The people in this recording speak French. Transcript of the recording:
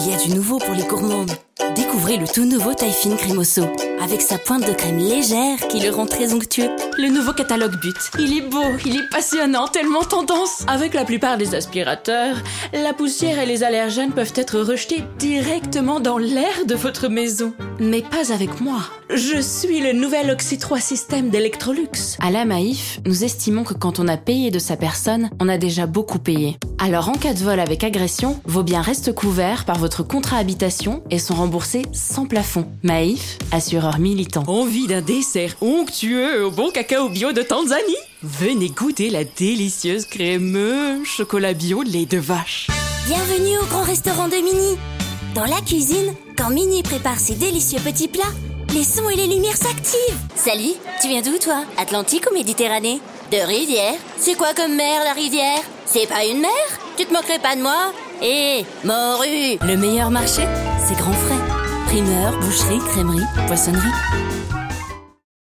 Il y a du nouveau pour les gourmandes. Découvrez le tout nouveau Taille Fine Crémoso, avec sa pointe de crème légère qui le rend très onctueux. Le nouveau catalogue But. Il est beau, il est passionnant, tellement tendance. Avec la plupart des aspirateurs, la poussière et les allergènes peuvent être rejetés directement dans l'air de votre maison. Mais pas avec moi. Je suis le nouvel Oxy 3 système d'Electrolux. À la Maïf, nous estimons que quand on a payé de sa personne, on a déjà beaucoup payé. Alors en cas de vol avec agression, vos biens restent couverts par votre contrat habitation et sont remboursés sans plafond. Maïf, assureur militant. Envie d'un dessert onctueux au bon cacao bio de Tanzanie? Venez goûter la délicieuse crème chocolat bio lait de vache. Bienvenue au grand restaurant de Mini. Dans la cuisine, quand Mini prépare ses délicieux petits plats, les sons et les lumières s'activent. Salut, tu viens d'où toi? Atlantique ou Méditerranée? De rivière? C'est quoi comme mer la rivière? C'est pas une mer? Tu te moquerais pas de moi? Morue! Le meilleur marché, c'est Grand Frais. Primeur, boucherie, crèmerie, poissonnerie.